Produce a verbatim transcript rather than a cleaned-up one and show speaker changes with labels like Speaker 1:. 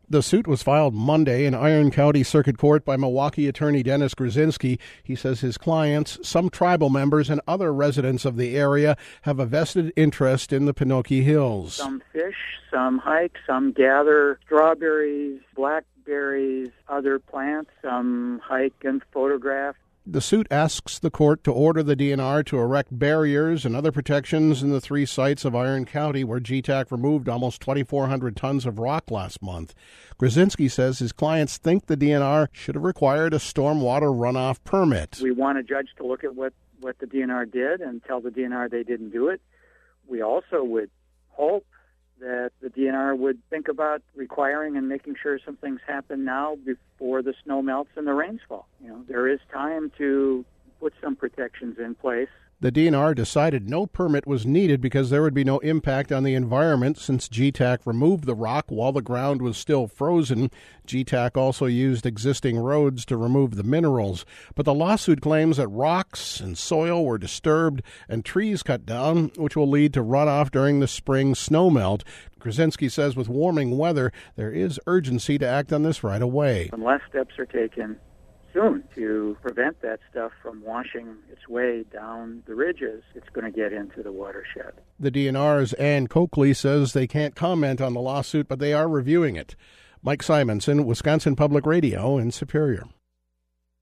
Speaker 1: The suit was filed Monday in Iron County Circuit Court by Milwaukee attorney Dennis Grzinski. He says his clients, some tribal members, and other residents of the area have a vested interest in the Pinocchi Hills.
Speaker 2: Some fish, some hike, some gather strawberries, blackberries, other plants, some hike and photograph.
Speaker 1: The suit asks the court to order the D N R to erect barriers and other protections in the three sites of Iron County where G TAC removed almost twenty-four hundred tons of rock last month. Grzinski says his clients think the D N R should have required a stormwater runoff permit.
Speaker 2: We want a judge to look at what, what the D N R did and tell the D N R they didn't do it. We also would hope that the D N R would think about requiring and making sure some things happen now before the snow melts and the rains fall. You know, there is time to put some protections in place.
Speaker 1: The D N R decided no permit was needed because there would be no impact on the environment since G TAC removed the rock while the ground was still frozen. G TAC also used existing roads to remove the minerals. But the lawsuit claims that rocks and soil were disturbed and trees cut down, which will lead to runoff during the spring snowmelt. Grzinski says with warming weather, there is urgency to act on this right away.
Speaker 2: Unless steps are taken soon to prevent that stuff from washing its way down the ridges, it's going to get into the watershed.
Speaker 1: The D N R's Ann Coakley says they can't comment on the lawsuit, but they are reviewing it. Mike Simonson, Wisconsin Public Radio in Superior.